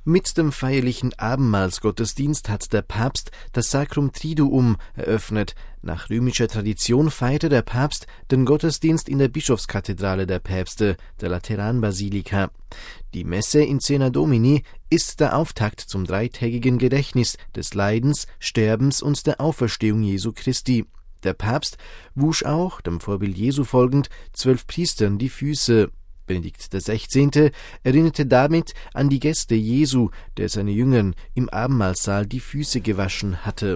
Mit dem feierlichen Abendmahlsgottesdienst hat der Papst das Sacrum Triduum eröffnet. Nach römischer Tradition feierte der Papst den Gottesdienst in der Bischofskathedrale der Päpste, der Lateranbasilika. Die Messe in Cena Domini ist der Auftakt zum dreitägigen Gedächtnis des Leidens, Sterbens und der Auferstehung Jesu Christi. Der Papst wusch auch, dem Vorbild Jesu folgend, 12 Priestern die Füße. Benedikt XVI. Erinnerte damit an die Geste Jesu, der seine Jüngern im Abendmahlsaal die Füße gewaschen hatte.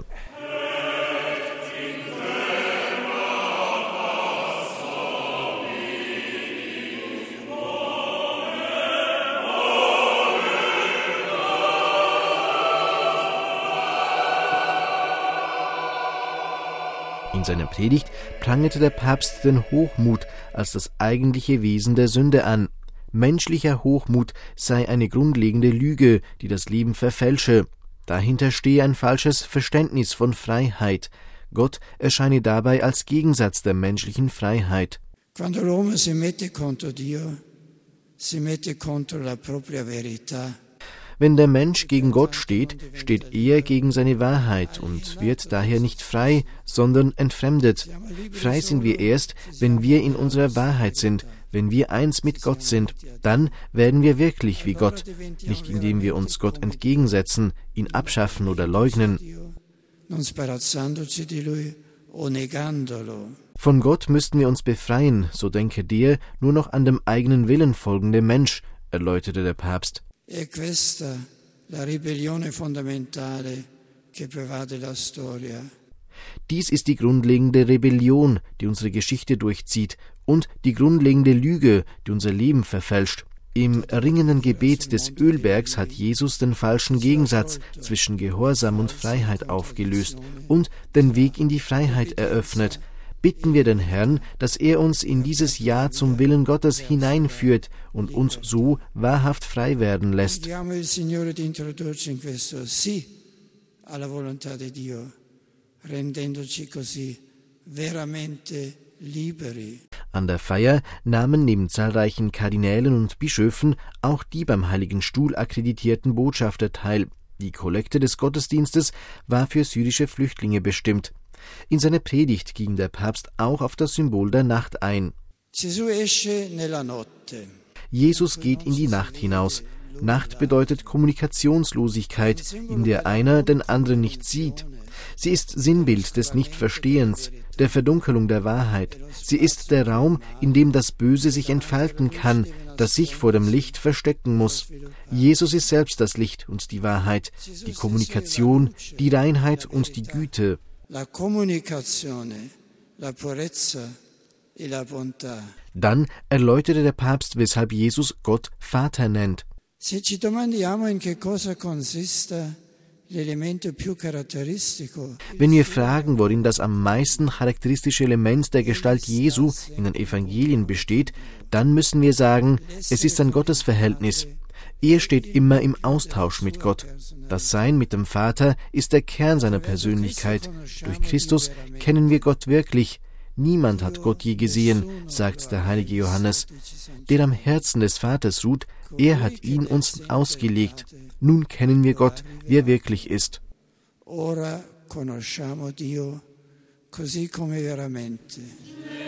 In seiner Predigt prangerte der Papst den Hochmut als das eigentliche Wesen der Sünde an. Menschlicher Hochmut sei eine grundlegende Lüge, die das Leben verfälsche. Dahinter stehe ein falsches Verständnis von Freiheit. Gott erscheine dabei als Gegensatz der menschlichen Freiheit. Quando l'uomo si mette contro Dio, si mette contro la propria verità. Wenn der Mensch gegen Gott steht, steht er gegen seine Wahrheit und wird daher nicht frei, sondern entfremdet. Frei sind wir erst, wenn wir in unserer Wahrheit sind, wenn wir eins mit Gott sind. Dann werden wir wirklich wie Gott, nicht indem wir uns Gott entgegensetzen, ihn abschaffen oder leugnen. Von Gott müssten wir uns befreien, so denke der nur noch an dem eigenen Willen folgende Mensch, erläuterte der Papst. È questa la ribellione fondamentale che pervade la storia. Dies ist die grundlegende Rebellion, die unsere Geschichte durchzieht, und die grundlegende Lüge, die unser Leben verfälscht. Im erringenden Gebet des Ölbergs hat Jesus den falschen Gegensatz zwischen Gehorsam und Freiheit aufgelöst und den Weg in die Freiheit eröffnet. Bitten wir den Herrn, dass er uns in dieses Ja zum Willen Gottes hineinführt und uns so wahrhaft frei werden lässt. An der Feier nahmen neben zahlreichen Kardinälen und Bischöfen auch die beim Heiligen Stuhl akkreditierten Botschafter teil. Die Kollekte des Gottesdienstes war für syrische Flüchtlinge bestimmt. In seiner Predigt ging der Papst auch auf das Symbol der Nacht ein. Jesus geht in die Nacht hinaus. Nacht bedeutet Kommunikationslosigkeit, in der einer den anderen nicht sieht. Sie ist Sinnbild des Nichtverstehens, der Verdunkelung der Wahrheit. Sie ist der Raum, in dem das Böse sich entfalten kann, das sich vor dem Licht verstecken muss. Jesus ist selbst das Licht und die Wahrheit, die Kommunikation, die Reinheit und die Güte. Dann erläuterte der Papst, weshalb Jesus Gott Vater nennt. Wenn wir fragen, worin das am meisten charakteristische Element der Gestalt Jesu in den Evangelien besteht, dann müssen wir sagen, es ist ein Gottesverhältnis. Er steht immer im Austausch mit Gott. Das Sein mit dem Vater ist der Kern seiner Persönlichkeit. Durch Christus kennen wir Gott wirklich. Niemand hat Gott je gesehen, sagt der heilige Johannes. Der am Herzen des Vaters ruht, er hat ihn uns ausgelegt. Nun kennen wir Gott, wie er wirklich ist. Ora conosciamo Dio così come veramente.